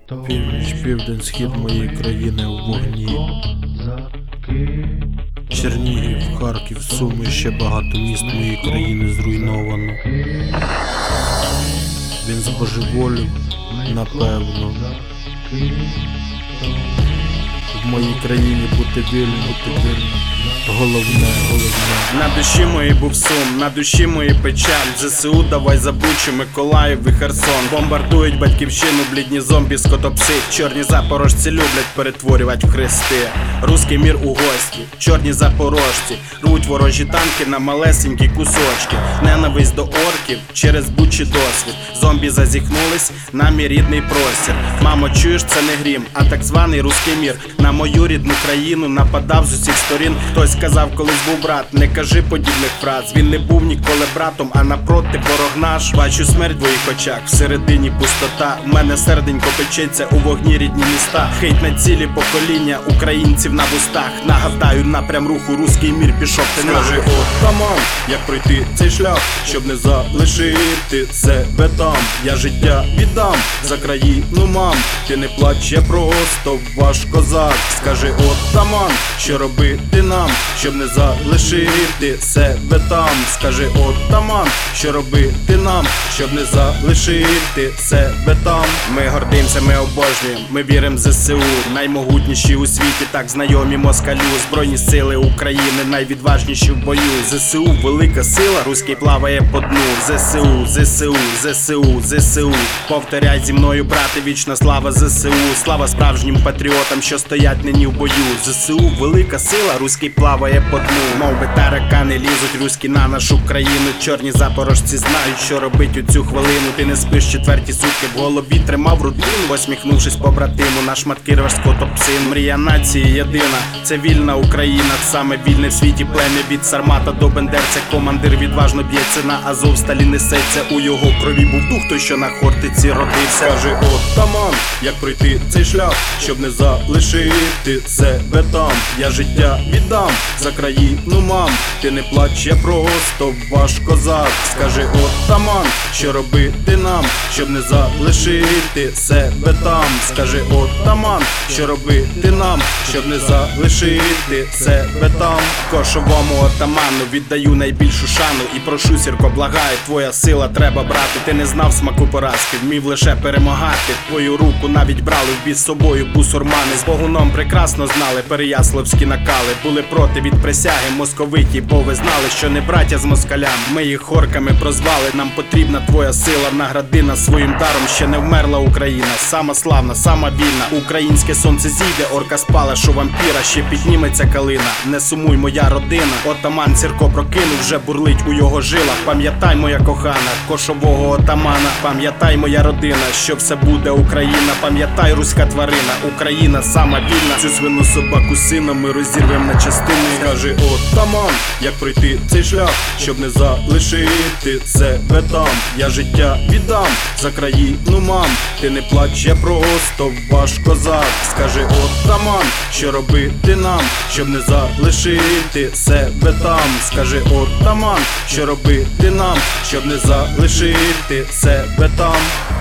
Північ, південь, схід моєї країни в вогні. Чернігів, Харків, Суми, ще багато міст моєї країни зруйновано. Він збожеволів, напевно. В моїй країні бути вільним, головне. На душі моїй був сум, на душі моїй печаль. ЗСУ давай за Бучу, Миколаїв і Херсон. Бомбардують батьківщину, блідні зомбі, скотопси. Чорні запорожці люблять перетворювать в хрести. Руський мір у гості, чорні запорожці рвуть ворожі танки на малесенькі кусочки. Ненависть до орків через Бучі досвід. Зомбі зазіхнулись на мій рідний простір. Мамо, чуєш, це не грім, а так званий руський мір. На мою рідну країну нападав з усіх сторін. Хтось сказав, колись був брат, не кажи подібних фраз. Він не був ніколи братом, а напроти ворог наш. Бачу смерть в твоїх очах, всередині пустота. У мене серденько печеться, у вогні рідні міста. Хейт на цілі покоління українців на вустах. Нагадаю, напрям руху руський мір пішов. Ти скажи, от таман, як пройти цей шлях, щоб не залишити себе там. Я життя віддам за країну, мам. Ти не плач, я просто ваш козак. Скажи, от таман, що робити нам, щоб не залишити себе там. Скажи, от таман, що робити нам, щоб не залишити себе там. Ми гордимося, ми обожнюємо, ми віримо в ЗСУ. Наймогутніші у світі, так знайомі москалю. Збройні сили України, найвідважніші в бою. ЗСУ велика сила, руський плаває по дну. ЗСУ, ЗСУ, ЗСУ, ЗСУ. Повторяй зі мною, брате, вічна слава ЗСУ. Слава справжнім патріотам, що стоять нині в бою. ЗСУ велика сила, руський плаває по дну. Мов би таракани лізуть руські на нашу країну. Чорні запорожці знають, що робить у цю хвилину. Ти не спиш четверті сутки, в голові тримав рутину. Посміхнувшись побратиму, на шматки рвеш скотопсин. Мрія нації єдина, це вільна Україна. Саме вільне в світі плем'я, від Сармата до Бендерця. Командир відважно б'ється на Азовсталі, несеться. У його крові був дух, той, що на Хортиці родився. Каже, от таман, як пройти цей шлях, щоб не залишити себе там. Я життя віддам за країну, мам. Ти не плач, я просто ваш козак. Скажи, от таман, що робити нам, щоб не залишити себе там. Скажи, от таман, що робити нам, щоб не залишити себе там. Кошовому отаману віддаю найбільшу шану і прошу, Сірко, благаю, твоя сила треба брати. Ти не знав смаку поразки, вмів лише перемагати. Твою руку навіть брали в бій з собою бусурмани. З Богуном прекрасно знали переяславські накали. Були проти від присяги московиті, бо ви знали, що не браття з москалям. Ми їх хорками прозвали, нам потрібна твоя сила. Награди нас своїм даром, ще не вмерла Україна. Сама славна, сама вільна. Українське сонце зійде, орка спала, що вампіра. Ще підніметься калина, не сумуй, моя родина. Отаман Сірко прокинув, вже бурлить у його жилах. Пам'ятай, моя кохана, кошового отамана. Пам'ятай, моя родина, що все буде Україна. Пам'ятай, руська тварина, Україна сама вільна. Цю свину собаку сина ми розірвем на частини. Скажи, от таман, як пройти цей шлях, щоб не залишити себе там. Я життя віддам за країну, мам. Ти не плач, я просто ваш козак. Скажи, от таман, що робити нам, щоб не залишити себе там. Скажи, от таман, що робити нам, щоб не залишити себе там.